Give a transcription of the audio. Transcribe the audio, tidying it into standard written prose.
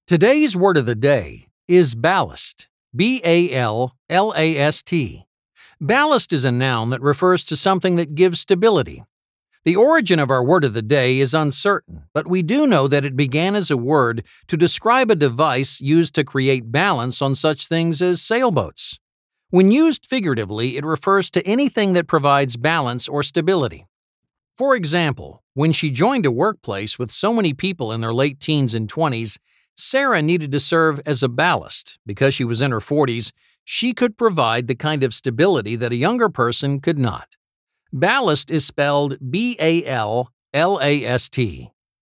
Today's word of the day is ballast. B-A-L-L-A-S-T. Ballast is a noun that refers to something that gives stability. The origin of our word of the day is uncertain, but we do know that it began as a word to describe a device used to create balance on such things as sailboats. When used figuratively, it refers to anything that provides balance or stability. For example, when she joined a workplace with so many people in their late teens and 20s, Sarah needed to serve as a ballast. Because she was in her 40s, she could provide the kind of stability that a younger person could not. Ballast is spelled B-A-L-L-A-S-T.